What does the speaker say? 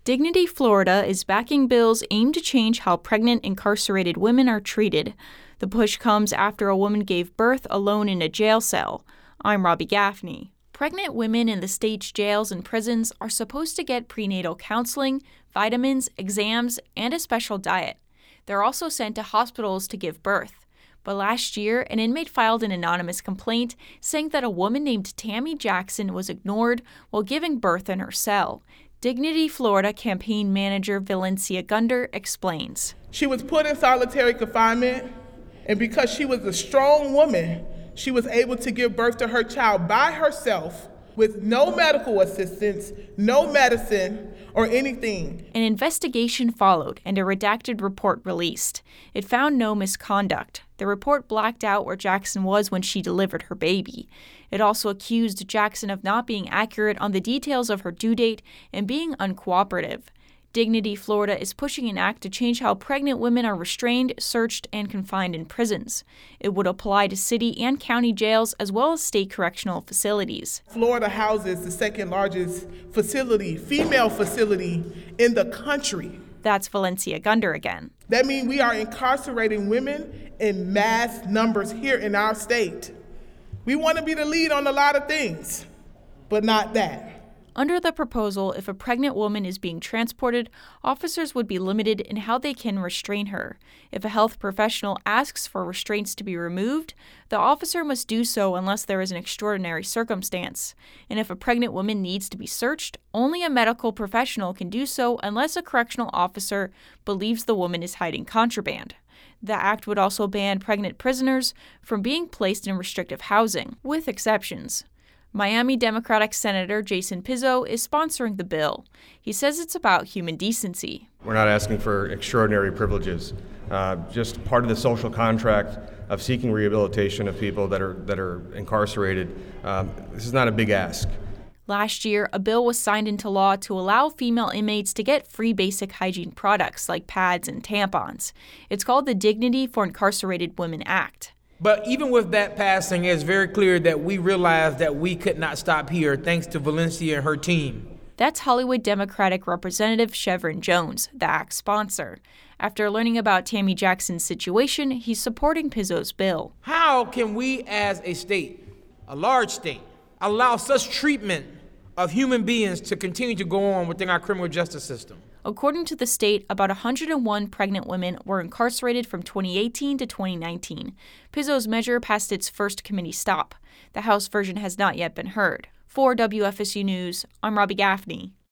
Dignity Florida is backing bills aimed to change how pregnant incarcerated women are treated. The push comes after a woman gave birth alone in a jail cell. I'm Robbie Gaffney. Pregnant women in the state's jails and prisons are supposed to get prenatal counseling, vitamins, exams, and a special diet. They're also sent to hospitals to give birth. But last year, an inmate filed an anonymous complaint saying that a woman named Tammy Jackson was ignored while giving birth in her cell. Dignity Florida campaign manager Valencia Gunder explains. She was put in solitary confinement, and because she was a strong woman, she was able to give birth to her child by herself with no medical assistance, no medicine, or anything. An investigation followed and a redacted report released. It found no misconduct. The report blacked out where Jackson was when she delivered her baby. It also accused Jackson of not being accurate on the details of her due date and being uncooperative. Dignity Florida is pushing an act to change how pregnant women are restrained, searched, and confined in prisons. It would apply to city and county jails as well as state correctional facilities. Florida houses the second largest female facility in the country. That's Valencia Gunder again. That means we are incarcerating women in mass numbers here in our state. We want to be the lead on a lot of things, but not that. Under the proposal, if a pregnant woman is being transported, officers would be limited in how they can restrain her. If a health professional asks for restraints to be removed, the officer must do so unless there is an extraordinary circumstance. And if a pregnant woman needs to be searched, only a medical professional can do so unless a correctional officer believes the woman is hiding contraband. The act would also ban pregnant prisoners from being placed in restrictive housing, with exceptions. Miami Democratic Senator Jason Pizzo is sponsoring the bill. He says it's about human decency. We're not asking for extraordinary privileges, just part of the social contract of seeking rehabilitation of people that are incarcerated. This is not a big ask. Last year, a bill was signed into law to allow female inmates to get free basic hygiene products like pads and tampons. It's called the Dignity for Incarcerated Women Act. But even with that passing, it's very clear that we realized that we could not stop here, thanks to Valencia and her team. That's Hollywood Democratic Representative Chevron Jones, the act's sponsor. After learning about Tammy Jackson's situation, he's supporting Pizzo's bill. How can we as a state, a large state, allow such treatment of human beings to continue to go on within our criminal justice system? According to the state, about 101 pregnant women were incarcerated from 2018 to 2019. Pizzo's measure passed its first committee stop. The House version has not yet been heard. For WFSU News, I'm Robbie Gaffney.